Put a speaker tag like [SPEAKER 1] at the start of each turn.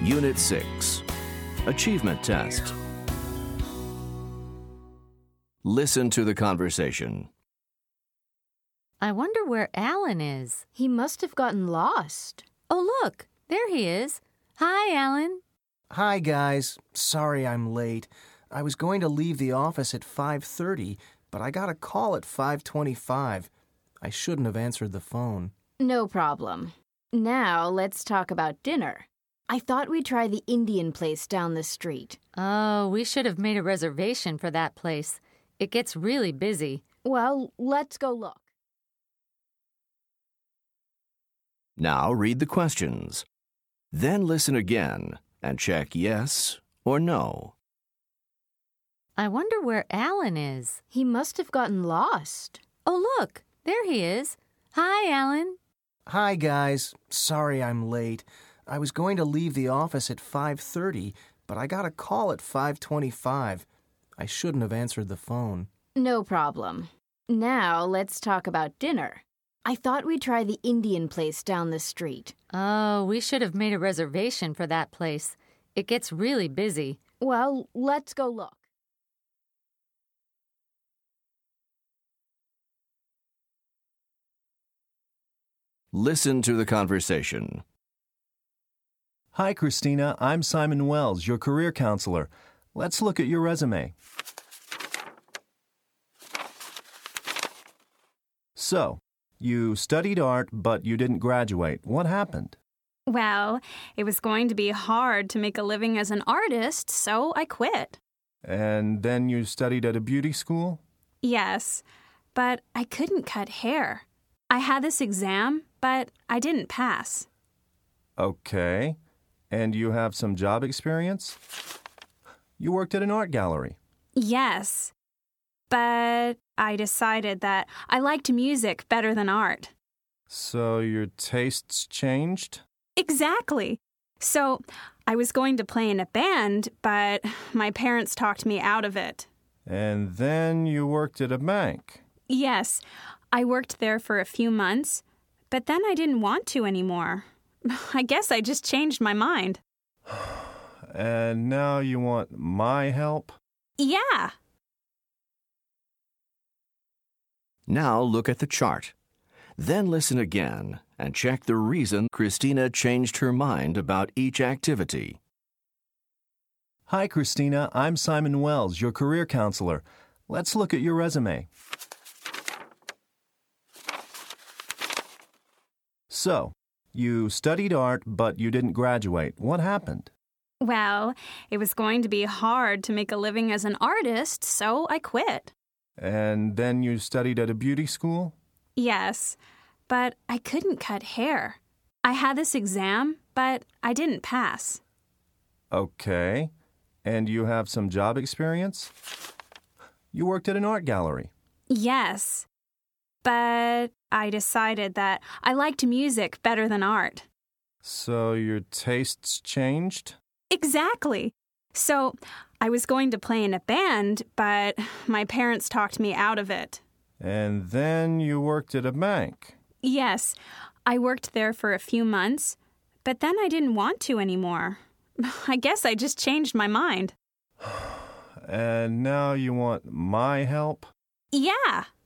[SPEAKER 1] Unit 6. Achievement Test. Listen to the conversation.
[SPEAKER 2] I wonder where Alan is.
[SPEAKER 3] He must have gotten lost.
[SPEAKER 2] Oh, look, there he is. Hi, Alan.
[SPEAKER 4] Hi, guys. Sorry I'm late. I was going to leave the office at 5:30, but I got a call at 5:25. I shouldn't have answered the phone.
[SPEAKER 3] No problem. Now let's talk about dinner. I thought we'd try the Indian place down the street.
[SPEAKER 2] Oh, we should have made a reservation for that place. It gets really busy.
[SPEAKER 3] Well, let's go look.
[SPEAKER 1] Now read the questions. Then listen again and check yes or no.
[SPEAKER 2] I wonder where Alan is.
[SPEAKER 3] He must have gotten lost.
[SPEAKER 2] Oh, look, there he is. Hi, Alan.
[SPEAKER 4] Hi, guys. Sorry I'm late. I was going to leave the office at 5:30, but I got a call at 5:25. I shouldn't have answered the phone.
[SPEAKER 3] No problem. Now let's talk about dinner. I thought we'd try the Indian place down the street.
[SPEAKER 2] Oh, we should have made a reservation for that place. It gets really busy.
[SPEAKER 3] Well, let's go look.
[SPEAKER 1] Listen to the conversation.
[SPEAKER 5] Hi, Christina. I'm Simon Wells, your career counselor. Let's look at your resume. So, you studied art, but you didn't graduate. What happened?
[SPEAKER 6] Well, it was going to be hard to make a living as an artist, so I quit.
[SPEAKER 5] And then you studied at a beauty school?
[SPEAKER 6] Yes, but I couldn't cut hair. I had this exam, but I didn't pass.
[SPEAKER 5] Okay. And you have some job experience? You worked at an art gallery.
[SPEAKER 6] Yes, but I decided that I liked music better than art.
[SPEAKER 5] So your tastes changed?
[SPEAKER 6] Exactly. So I was going to play in a band, but my parents talked me out of it.
[SPEAKER 5] And then you worked at a bank.
[SPEAKER 6] Yes, I worked there for a few months, but then I didn't want to anymore. I guess I just changed my mind.
[SPEAKER 5] And now you want my help?
[SPEAKER 6] Yeah.
[SPEAKER 1] Now look at the chart. Then listen again and check the reason Christina changed her mind about each activity.
[SPEAKER 5] Hi, Christina. I'm Simon Wells, your career counselor. Let's look at your resume. So, you studied art, but you didn't graduate. What happened?
[SPEAKER 6] Well, it was going to be hard to make a living as an artist, so I quit.
[SPEAKER 5] And then you studied at a beauty school?
[SPEAKER 6] Yes, but I couldn't cut hair. I had this exam, but I didn't pass.
[SPEAKER 5] Okay. And you have some job experience? You worked at an art gallery.
[SPEAKER 6] Yes, but I decided that I liked music better than art.
[SPEAKER 5] So your tastes changed?
[SPEAKER 6] Exactly. So I was going to play in a band, but my parents talked me out of it.
[SPEAKER 5] And then you worked at a bank.
[SPEAKER 6] Yes, I worked there for a few months, but then I didn't want to anymore. I guess I just changed my mind.
[SPEAKER 5] And now you want my help?
[SPEAKER 6] Yeah.